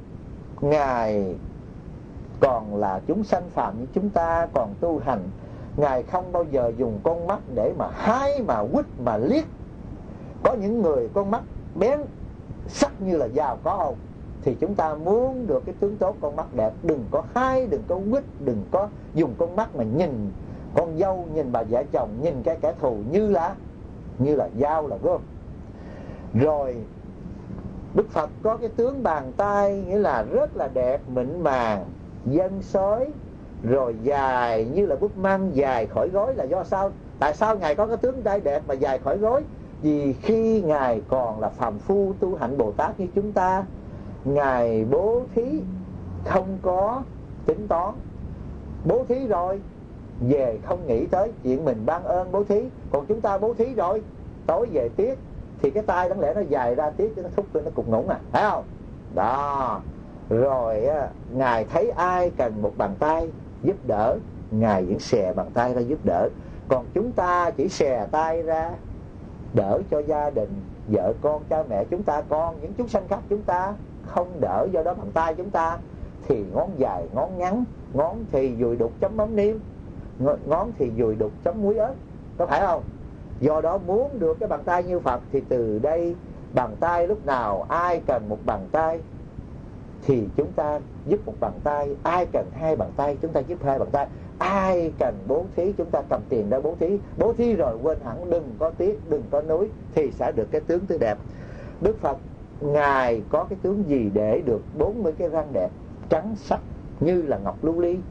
ngài còn là chúng sanh phàm như chúng ta, còn tu hành, ngài không bao giờ dùng con mắt để mà hái mà quýt mà liếc. Có những người con mắt bén sắc như là dao có không? Thì chúng ta muốn được cái tướng tốt con mắt đẹp, đừng có hái, đừng có quýt, đừng có dùng con mắt mà nhìn con dâu, nhìn bà vợ chồng, nhìn cái kẻ thù như là như là dao, là gươm. Rồi Đức Phật có cái tướng bàn tay, nghĩa là rất là đẹp, mịn màng, dân sói, rồi dài như là búp măng, dài khỏi gối. Là do sao? Tại sao ngài có cái tướng tay đẹp mà dài khỏi gối? Vì khi ngài còn là phàm phu tu hạnh Bồ Tát như chúng ta, ngài bố thí không có tính toán. Bố thí rồi về không nghĩ tới chuyện mình ban ơn bố thí. Còn chúng ta bố thí rồi tối về tiếc, thì cái tay đáng lẽ nó dài ra tiếc cho nó thúc lên nó cục ngủng à, phải không? Đó. Rồi á, Ngài thấy ai cần một bàn tay giúp đỡ, Ngài vẫn xè bàn tay ra giúp đỡ. Còn chúng ta chỉ xè tay ra đỡ cho gia đình, vợ con, cha mẹ chúng ta, con những chúng sanh khác chúng ta không đỡ, do đó bàn tay chúng ta thì ngón dài ngón ngắn, ngón thì dùi đục chấm mắm nêm, ngón thì dùi đục chấm muối ớt, có phải không? Do đó muốn được cái bàn tay như Phật thì từ đây bàn tay lúc nào ai cần một bàn tay thì chúng ta giúp một bàn tay, ai cần hai bàn tay chúng ta giúp hai bàn tay, ai cần bố thí chúng ta cầm tiền ra bố thí. Bố thí rồi quên hẳn đừng có tiếc, đừng có nuối thì sẽ được cái tướng tươi đẹp. Đức Phật Ngài có cái tướng gì để được bốn mươi cái răng đẹp trắng sắc như là ngọc lưu ly?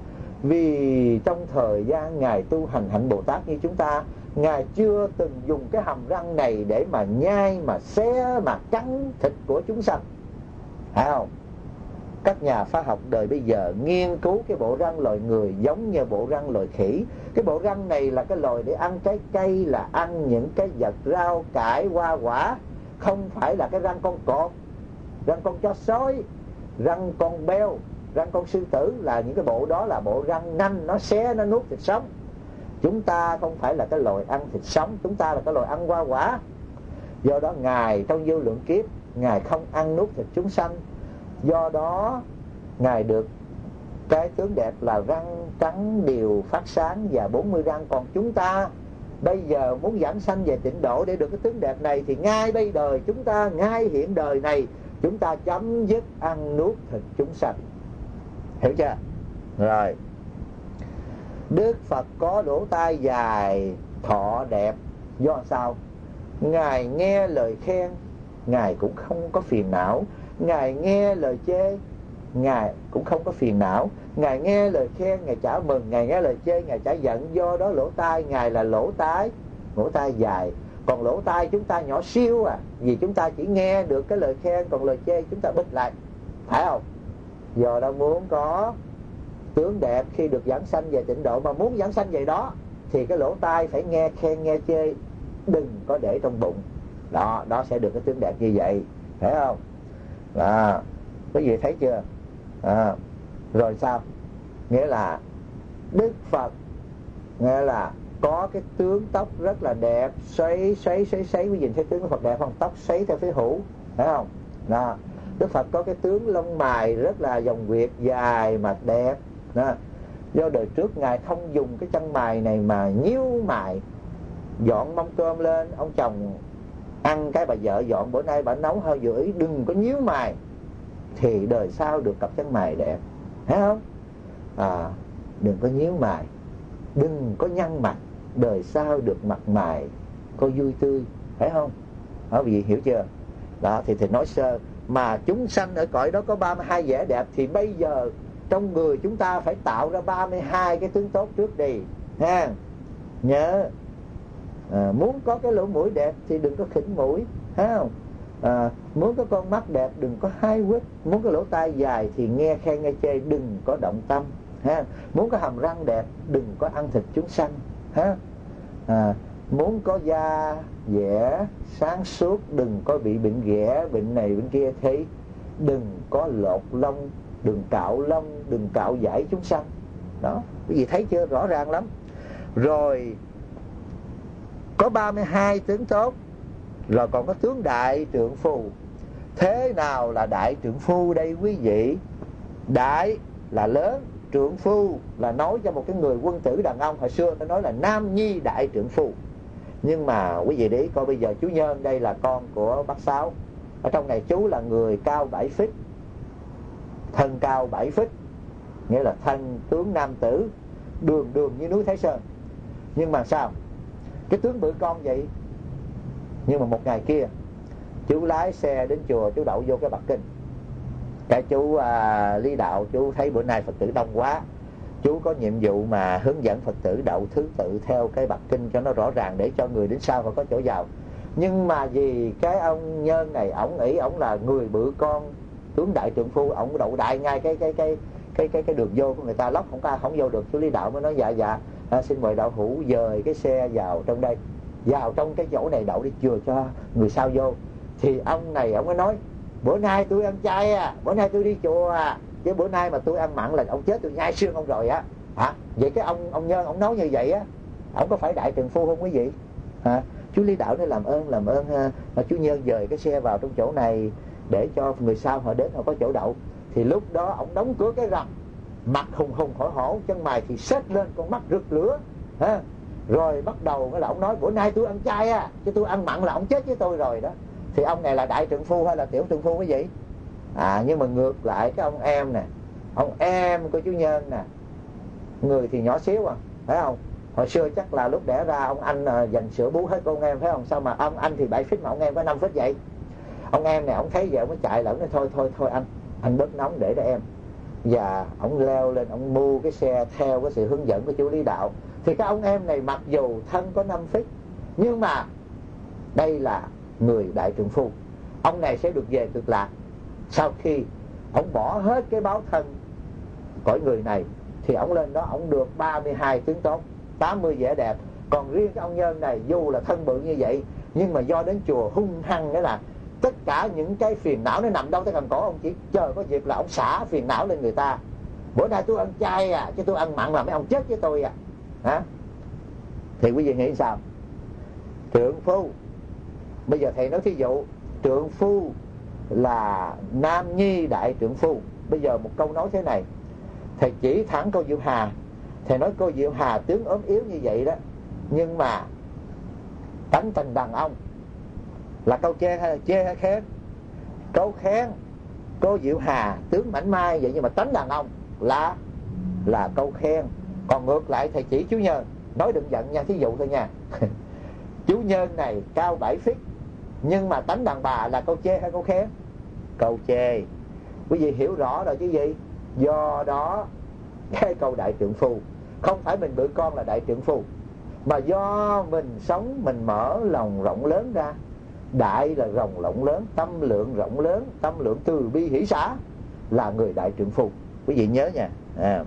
Vì trong thời gian Ngài tu hành hạnh Bồ Tát như chúng ta, Ngài chưa từng dùng cái hàm răng này để mà nhai, mà xé, mà cắn thịt của chúng sanh, phải không? Các nhà khoa học đời bây giờ nghiên cứu cái bộ răng loài người giống như bộ răng loài khỉ. Cái bộ răng này là cái loài để ăn trái cây, là ăn những cái vật rau cải hoa quả, không phải là cái răng con cọp, răng con chó sói, răng con beo, răng con sư tử. Là những cái bộ đó là bộ răng nanh, nó xé, nó nuốt thịt sống. Chúng ta không phải là cái loài ăn thịt sống, chúng ta là cái loài ăn hoa quả. Do đó Ngài trong vô lượng kiếp Ngài không ăn nuốt thịt chúng sanh. Do đó Ngài được cái tướng đẹp là răng trắng đều phát sáng và bốn mươi răng. Còn chúng ta bây giờ muốn giảng sanh về tịnh độ để được cái tướng đẹp này thì ngay bây đời chúng ta, ngay hiện đời này chúng ta chấm dứt ăn nuốt thịt chúng sanh. Hiểu chưa? Rồi. Đức Phật có lỗ tai dài, thọ đẹp. Do sao? Ngài nghe lời khen, Ngài cũng không có phiền não. Ngài nghe lời chê, Ngài cũng không có phiền não. Ngài nghe lời khen, Ngài chả mừng. Ngài nghe lời chê, Ngài chả giận. Do đó lỗ tai Ngài là lỗ tai, lỗ tai dài. Còn lỗ tai chúng ta nhỏ siêu à, vì chúng ta chỉ nghe được cái lời khen, còn lời chê chúng ta bịt lại, phải không? Do đó muốn có tướng đẹp khi được giảng sanh về tịnh độ, mà muốn giảng sanh về đó thì cái lỗ tai phải nghe khen nghe chê, đừng có để trong bụng. Đó, đó sẽ được cái tướng đẹp như vậy, phải không? À, quý vị thấy chưa? À, rồi sao? Nghĩa là Đức Phật nghĩa là có cái tướng tóc rất là đẹp, xoáy xoáy xoáy xoáy. Quý vị thấy tướng Phật đẹp không? Tóc xoáy theo phía hữu, phải không? Đó. Đức Phật có cái tướng lông mày rất là vòng quyệt dài mà đẹp. Đó. Do đời trước Ngài không dùng cái chân mày này mà nhíu mày. Dọn mâm cơm lên, ông chồng ăn cái bà vợ dọn bữa nay bà nấu hơi vừa ý, đừng có nhíu mày thì đời sau được cặp chân mày đẹp, thấy không? À, đừng có nhíu mày, đừng có nhăn mặt, đời sau được mặt mày có vui tươi, phải không? Đó, quý vị hiểu chưa? Đó thì thì nói sơ. Mà chúng sanh ở cõi đó có ba mươi hai vẻ đẹp, thì bây giờ trong người chúng ta phải tạo ra ba mươi hai cái tướng tốt trước đi ha. Nhớ à, muốn có cái lỗ mũi đẹp thì đừng có khỉnh mũi, thấy không? À, muốn có con mắt đẹp đừng có hai quýt. Muốn cái lỗ tai dài thì nghe khen nghe chê, đừng có động tâm ha. Muốn có hàm răng đẹp đừng có ăn thịt chúng sanh ha. À, muốn có da dẻ sáng suốt đừng có bị bệnh ghẻ, bệnh này bệnh kia, thì đừng có lột lông, đừng cạo lông, đừng cạo dải chúng sanh. Đó, quý vị thấy chưa? Rõ ràng lắm. Rồi có ba mươi hai tướng tốt. Rồi còn có tướng đại trượng phu. Thế nào là đại trượng phu đây quý vị? Đại là lớn, trượng phu là nói cho một cái người quân tử đàn ông. Hồi xưa ta nói là nam nhi đại trượng phu. Nhưng mà quý vị để ý coi, bây giờ chú Nhân đây là con của bác Sáu. Ở trong này chú là người cao bảy feet, thân cao bảy feet, nghĩa là thân tướng nam tử, đường đường như núi Thái Sơn. Nhưng mà sao? Cái tướng bự con vậy. Nhưng mà một ngày kia chú lái xe đến chùa, chú đậu vô cái bậc kinh. Cái chú à, lý đạo, chú thấy bữa nay Phật tử đông quá, chú có nhiệm vụ mà hướng dẫn Phật tử đậu thứ tự theo cái bậc kinh cho nó rõ ràng, để cho người đến sau phải có chỗ vào. Nhưng mà vì cái ông Nhân này, ổng nghĩ ổng là người bự con, tướng đại trượng phu, ông đậu đại ngay cái cái cái cái cái cái đường vô của người ta, lóc không có không vô được. Chú Lý Đạo mới nói dạ dạ à, xin mời đạo hữu dời cái xe vào trong đây, vào trong cái chỗ này đậu đi, chừa cho người sau vô. Thì ông này ông mới nói bữa nay tôi ăn chay à, bữa nay tôi đi chùa à, chứ bữa nay mà tôi ăn mặn là ông chết, tôi nhai xương ông rồi á. Hả? Vậy cái ông ông Nhân ông nói như vậy á, ông có phải đại trượng phu không quý vị? Hả? Chú Lý Đạo nói làm ơn làm ơn à, chú Nhân dời cái xe vào trong chỗ này để cho người sau họ đến họ có chỗ đậu. Thì lúc đó ông đóng cửa cái rầm, mặt hùng hùng hổ hổ, chân mày thì xếch lên, con mắt rực lửa. Ha? Rồi bắt đầu là ông nói bữa nay tôi ăn chay à, chứ tôi ăn mặn là ông chết với tôi rồi đó. Thì ông này là đại trượng phu hay là tiểu trượng phu quý vị? À, nhưng mà ngược lại cái ông em nè, ông em của chú Nhân nè, người thì nhỏ xíu à, phải không? Hồi xưa chắc là lúc đẻ ra ông anh uh, dành sữa bú hết con em, phải không? Sao mà ông anh thì bảy feet mà ông em có năm feet vậy? Ông em này ông thấy vậy ông mới chạy lại, ông nói thôi thôi thôi anh anh bớt nóng để cho em. Và ông leo lên, ông bu cái xe theo cái sự hướng dẫn của chú Lý Đạo. Thì cái ông em này mặc dù thân có năm feet, nhưng mà đây là người đại trượng phu. Ông này sẽ được về cực lạc. Sau khi ông bỏ hết cái báo thân cõi người này thì ông lên đó ông được ba mươi hai tướng tốt, tám mươi vẻ đẹp. Còn riêng cái ông Nhân này dù là thân bự như vậy, nhưng mà do đến chùa hung hăng, nghĩa là tất cả những cái phiền não nó nằm đâu tới gần cổ, ông chỉ chờ có dịp là ông xả phiền não lên người ta. Bữa nay tôi ăn chay à, chứ tôi ăn mặn là mấy ông chết với tôi à. Hả? Thì quý vị nghĩ sao? Trượng phu, bây giờ thầy nói thí dụ trượng phu là nam nhi đại trượng phu. Bây giờ một câu nói thế này, thầy chỉ thẳng cô Diệu Hà. Thầy nói cô Diệu Hà tướng ốm yếu như vậy đó, nhưng mà tánh tình đàn ông là câu chê hay là chê hay khen? Câu khen. Cô Diệu Hà tướng mảnh mai vậy nhưng mà tánh đàn ông là là câu khen. Còn ngược lại thầy chỉ chú Nhân, nói đừng giận nha, thí dụ thôi nha. Chú Nhân này cao bảy feet, nhưng mà tánh đàn bà là câu chê hay câu khen? Câu chê. Quý vị hiểu rõ rồi chứ gì? Do đó cái câu đại trượng phu không phải mình bự con là đại trượng phu, mà do mình sống mình mở lòng rộng lớn ra. Đại là rộng rộng lớn, tâm lượng rộng lớn, tâm lượng từ bi hỷ xả là người đại trượng phu. Quý vị nhớ nha. À.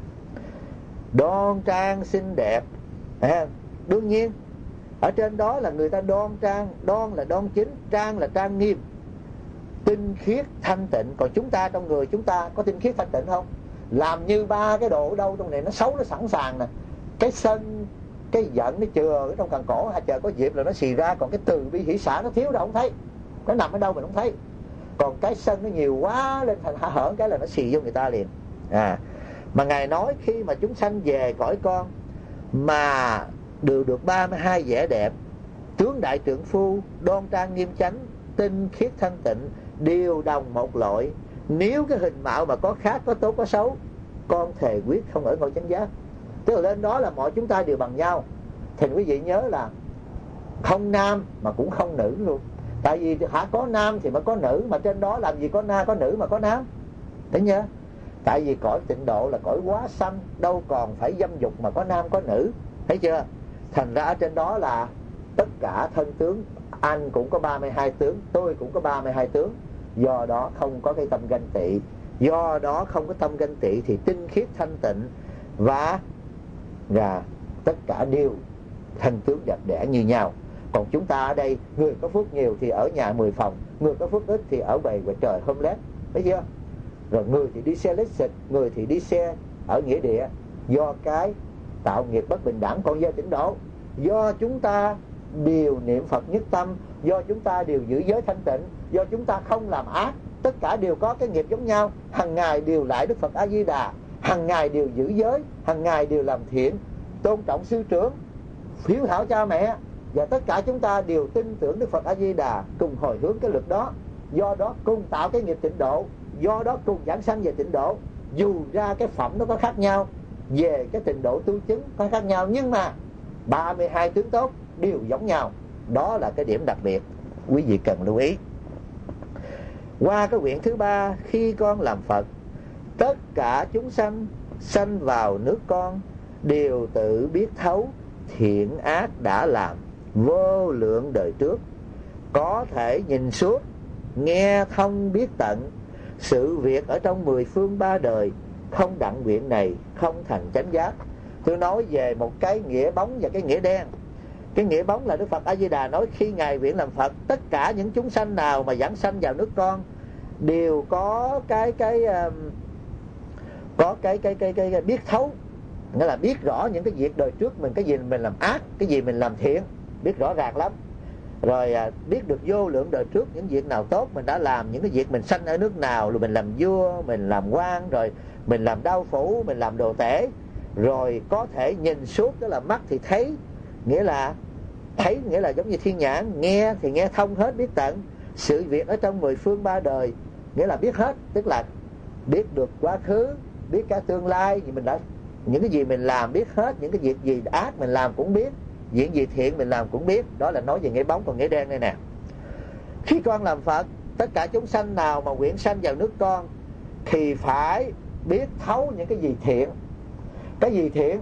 Đoan trang xinh đẹp, à, đương nhiên ở trên đó là người ta đoan trang. Đoan là đoan chính, trang là trang nghiêm, tinh khiết thanh tịnh. Còn chúng ta trong người chúng ta có tinh khiết thanh tịnh không? Làm như ba cái độ đâu trong này nó xấu nó sẵn sàng nè. Cái sân, cái giận nó chừa ở trong cần cổ, hay chờ có dịp là nó xì ra. Còn cái từ bi hỷ xả nó thiếu đâu không thấy, nó nằm ở đâu mình không thấy. Còn cái sân nó nhiều quá lên thành hả hởn cái là nó xì vô người ta liền. À, mà Ngài nói khi mà chúng sanh về cõi con mà đều được ba mươi hai vẻ đẹp, tướng đại trượng phu, đoan trang nghiêm chánh, tinh khiết thanh tịnh, đều đồng một loại. Nếu cái hình mạo mà có khác, có tốt có xấu, con thề quyết không ở ngôi chánh giác. Tức là lên đó là mọi chúng ta đều bằng nhau. Thì quý vị nhớ là không nam mà cũng không nữ luôn. Tại vì hả có nam thì mới có nữ, mà trên đó làm gì có nam có nữ mà có nam. Thấy nhớ? Tại vì cõi tịnh độ là cõi quá sanh, đâu còn phải dâm dục mà có nam có nữ. Thấy chưa? Thành ra ở trên đó là tất cả thân tướng, anh cũng có ba mươi hai tướng, tôi cũng có ba mươi hai tướng. Do đó không có cái tâm ganh tị. Do đó không có tâm ganh tị thì tinh khiết thanh tịnh và và tất cả đều thân tướng đẹp đẽ như nhau. Còn chúng ta ở đây, người có phước nhiều thì ở nhà mười phòng, người có phước ít thì ở bầy ngoài trời homeless. Thấy chưa? Rồi người thì đi xe lít xịt, người thì đi xe ở nghĩa địa. Do cái tạo nghiệp bất bình đẳng. Còn do tịnh độ, do chúng ta đều niệm Phật nhất tâm, do chúng ta đều giữ giới thanh tịnh, do chúng ta không làm ác, tất cả đều có cái nghiệp giống nhau. Hằng ngày đều lại Đức Phật A Di Đà, hằng ngày đều giữ giới, hằng ngày đều làm thiện, tôn trọng sư trưởng, hiếu thảo cha mẹ, và tất cả chúng ta đều tin tưởng Đức Phật A Di Đà, cùng hồi hướng cái lực đó. Do đó cùng tạo cái nghiệp tịnh độ, do đó cùng giảng sanh về tịnh độ. Dù ra cái phẩm nó có khác nhau, về cái tịnh độ tu chứng có khác nhau, nhưng mà ba mươi hai tướng tốt đều giống nhau. Đó là cái điểm đặc biệt quý vị cần lưu ý. Qua cái quyển thứ ba, khi con làm Phật, tất cả chúng sanh sanh vào nước con đều tự biết thấu thiện ác đã làm vô lượng đời trước, có thể nhìn suốt, nghe thông biết tận, sự việc ở trong mười phương ba đời, không đặng nguyện này không thành chánh giác. Tôi nói về một cái nghĩa bóng và cái nghĩa đen. Cái nghĩa bóng là Đức Phật A Di Đà nói khi Ngài nguyện làm Phật, tất cả những chúng sanh nào mà giảng sanh vào nước con đều có cái cái um, có cái cái, cái cái cái biết thấu, nghĩa là biết rõ những cái việc đời trước mình, cái gì mình làm ác, cái gì mình làm thiện, biết rõ ràng lắm. Rồi à, biết được vô lượng đời trước những việc nào tốt mình đã làm, những cái việc mình sanh ở nước nào, rồi mình làm vua, mình làm quan, rồi mình làm đao phủ, mình làm đồ tể. Rồi có thể nhìn suốt, đó là mắt thì thấy, nghĩa là thấy nghĩa là giống như thiên nhãn, nghe thì nghe thông hết, biết tận sự việc ở trong mười phương ba đời, nghĩa là biết hết, tức là biết được quá khứ, biết cả tương lai, vì mình đã những cái gì mình làm biết hết, những cái việc gì ác mình làm cũng biết, việc gì thiện mình làm cũng biết. Đó là nói về nghĩa bóng. Còn nghĩa đen đây nè, khi con làm Phật, tất cả chúng sanh nào mà nguyện sanh vào nước con thì phải biết thấu những cái gì thiện. Cái gì thiện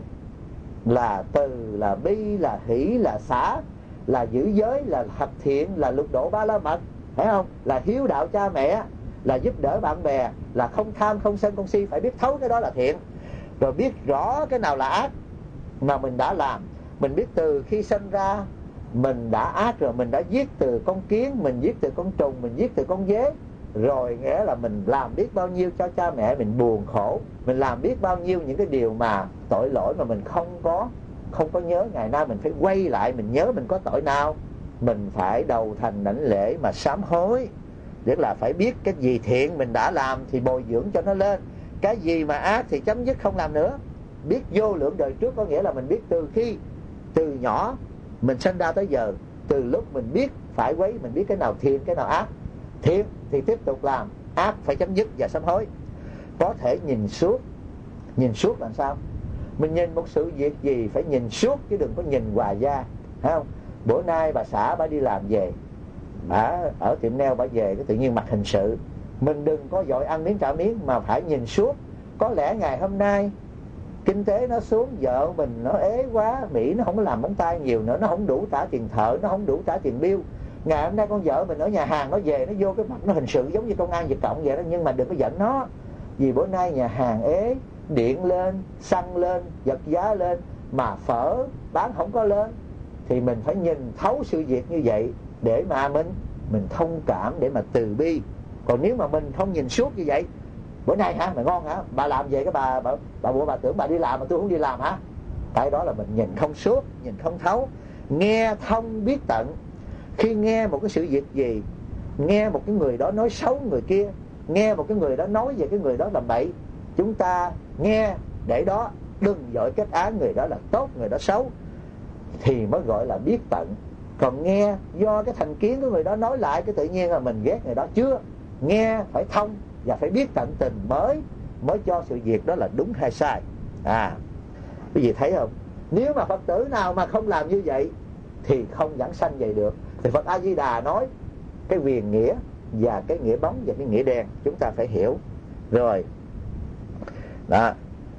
là từ, là bi, là hỷ, là xả, là giữ giới, là thập thiện, là lục độ ba la mật, phải không? Là hiếu đạo cha mẹ, là giúp đỡ bạn bè, là không tham, không sân, không si. Phải biết thấu cái đó là thiện. Rồi biết rõ cái nào là ác mà mình đã làm. Mình biết từ khi sinh ra mình đã ác rồi, mình đã giết từ con kiến, mình giết từ con trùng, mình giết từ con dế. Rồi nghĩa là mình làm biết bao nhiêu cho cha mẹ mình buồn khổ, mình làm biết bao nhiêu những cái điều mà tội lỗi mà mình không có không có nhớ. Ngày nay mình phải quay lại, mình nhớ mình có tội nào, mình phải đầu thành đảnh lễ mà sám hối. Tức là phải biết cái gì thiện mình đã làm thì bồi dưỡng cho nó lên, cái gì mà ác thì chấm dứt không làm nữa. Biết vô lượng đời trước có nghĩa là mình biết từ khi từ nhỏ mình sinh ra tới giờ, từ lúc mình biết phải quấy, mình biết cái nào thiện cái nào ác. Thiện thì tiếp tục làm, ác phải chấm dứt và sám hối. Có thể nhìn suốt. Nhìn suốt làm sao? Mình nhìn một sự việc gì phải nhìn suốt, chứ đừng có nhìn hòa gia, thấy không? Bữa nay bà xã bà đi làm về, bà ở tiệm nail bà về cái tự nhiên mặt hình sự, mình đừng có vội ăn miếng trả miếng mà phải nhìn suốt. Có lẽ ngày hôm nay kinh tế nó xuống, vợ mình nó ế quá, Mỹ nó không có làm móng tay nhiều nữa, nó không đủ trả tiền thợ, nó không đủ trả tiền bill. Ngày hôm nay con vợ mình ở nhà hàng nó về, nó vô cái mặt nó hình sự giống như công an Việt Cộng vậy đó. Nhưng mà đừng có giận nó, vì bữa nay nhà hàng ế, điện lên, xăng lên, vật giá lên, mà phở bán không có lên. Thì mình phải nhìn thấu sự việc như vậy để mà mình mình thông cảm, để mà từ bi. Còn nếu mà mình không nhìn suốt như vậy, bữa nay hả mày ngon hả, bà làm về cái bà bà bà, bà, bà tưởng bà đi làm mà tôi không đi làm hả? Tại đó là mình nhìn không suốt, nhìn không thấu. Nghe thông biết tận. Khi nghe một cái sự việc gì, nghe một cái người đó nói xấu người kia, nghe một cái người đó nói về cái người đó làm bậy, chúng ta nghe để đó, đừng vội kết án người đó là tốt, người đó xấu, thì mới gọi là biết tận. Còn nghe do cái thành kiến của người đó nói lại, cái tự nhiên là mình ghét người đó. Chưa, nghe phải thông và phải biết tận tình mới mới cho sự việc đó là đúng hay sai. À, quý vị thấy không? Nếu mà Phật tử nào mà không làm như vậy thì không giảng sanh vậy được. Thì Phật A Di Đà nói cái viền nghĩa và cái nghĩa bóng và cái nghĩa đen chúng ta phải hiểu rồi. Đó.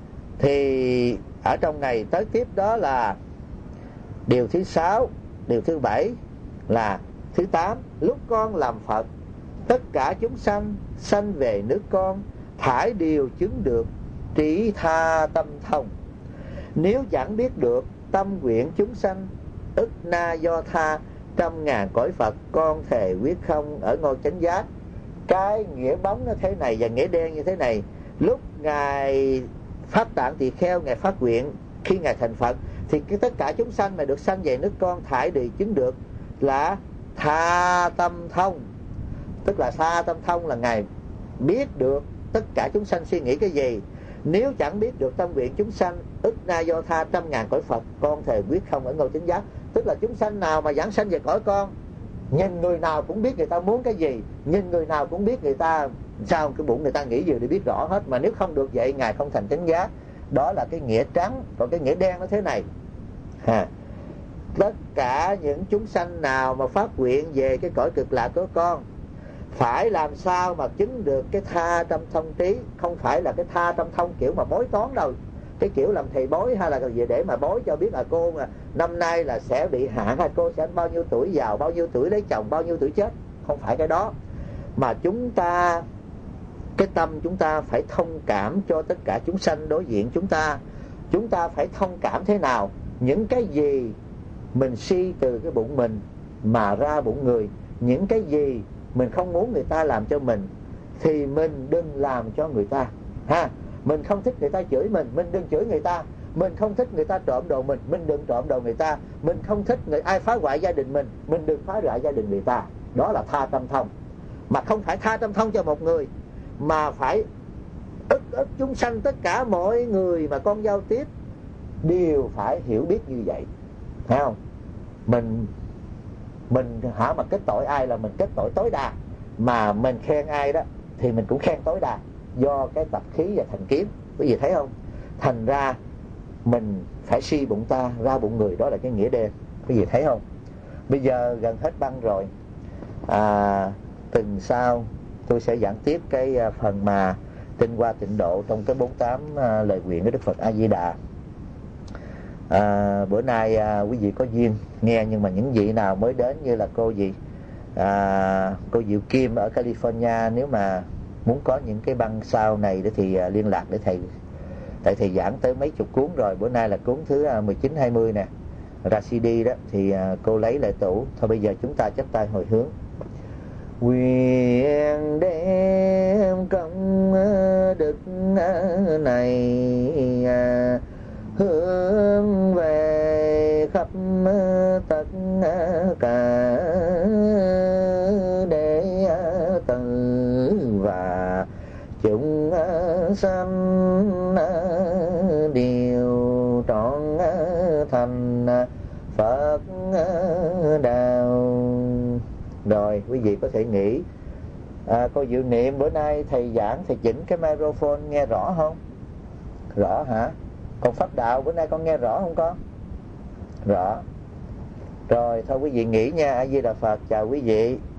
Thì ở trong này tới tiếp đó là điều thứ sáu, điều thứ bảy, là thứ tám. Lúc con làm Phật, tất cả chúng sanh sanh về nước con, thải đều chứng được trí tha tâm thông. Nếu chẳng biết được tâm nguyện chúng sanh, ức na do tha, trăm ngàn cõi Phật, con thề quyết không ở ngôi chánh giác. Cái nghĩa bóng nó thế này và nghĩa đen như thế này. Lúc Ngài Pháp Tạng Tỳ Kheo, Ngài phát nguyện khi Ngài thành Phật, thì cái tất cả chúng sanh mà được sanh về nước con thải đều chứng được là tha tâm thông. Tức là tha tâm thông là Ngài biết được tất cả chúng sanh suy nghĩ cái gì. Nếu chẳng biết được tâm nguyện chúng sanh, ức na do tha, trăm ngàn cõi Phật, con thề quyết không ở ngôi chánh giác. Tức là chúng sanh nào mà giảng sanh về cõi con, nhìn người nào cũng biết người ta muốn cái gì, nhìn người nào cũng biết người ta sao, cái bụng người ta nghĩ gì để biết rõ hết. Mà nếu không được vậy, Ngài không thành chánh giác. Đó là cái nghĩa trắng. Còn cái nghĩa đen nó thế này ha. Tất cả những chúng sanh nào mà phát nguyện về cái cõi cực lạc của con, phải làm sao mà chứng được cái tha tâm thông trí. Không phải là cái tha tâm thông kiểu mà bói toán đâu, cái kiểu làm thầy bói hay là gì để mà bói cho biết là cô mà năm nay là sẽ bị hạn, hay cô sẽ bao nhiêu tuổi giàu, bao nhiêu tuổi lấy chồng, bao nhiêu tuổi chết. Không phải cái đó. Mà chúng ta cái tâm chúng ta phải thông cảm cho tất cả chúng sanh đối diện chúng ta. Chúng ta phải thông cảm thế nào? Những cái gì mình suy từ cái bụng mình mà ra bụng người, những cái gì mình không muốn người ta làm cho mình thì mình đừng làm cho người ta ha. Mình không thích người ta chửi mình, mình đừng chửi người ta. Mình không thích người ta trộm đồ mình, mình đừng trộm đồ người ta. Mình không thích người ai phá hoại gia đình mình, mình đừng phá hoại gia đình người ta. Đó là tha tâm thông. Mà không phải tha tâm thông cho một người, mà phải ức ức chúng sanh, tất cả mọi người mà con giao tiếp đều phải hiểu biết như vậy, thấy không? Mình mình hả mà kết tội ai là mình kết tội tối đa, mà mình khen ai đó thì mình cũng khen tối đa, do cái tập khí và thành kiến. Quý vị thấy không? Thành ra mình phải suy bụng ta ra bụng người, đó là cái nghĩa đen. Quý vị thấy không? Bây giờ gần hết băng rồi, à, tuần sau tôi sẽ giảng tiếp cái phần mà tinh hoa tịnh độ trong cái bốn mươi tám lời nguyện của Đức Phật A Di Đà. À, bữa nay à, quý vị có duyên nghe, nhưng mà những vị nào mới đến như là cô gì à, cô Diệu Kim ở California, nếu mà muốn có những cái băng sau này để thì à, liên lạc để thầy, tại thầy giảng tới mấy chục cuốn rồi. Bữa nay là cuốn thứ à, mười chín hai mươi nè, ra xê đê đó, thì à, cô lấy lại tủ. Thôi bây giờ chúng ta chắp tay hồi hướng. Nguyện đem công đức này hướng về khắp tất cả đệ tử và chúng sanh đều trọn thành Phật đạo. Rồi quý vị có thể nghĩ à, cô Diệu Niệm bữa nay thầy giảng, thầy chỉnh cái microphone nghe rõ không? Rõ hả? Còn Pháp Đạo bữa nay con nghe rõ không con? Rõ. Rồi thôi quý vị nghỉ nha. A Di Đà Phật. Chào quý vị.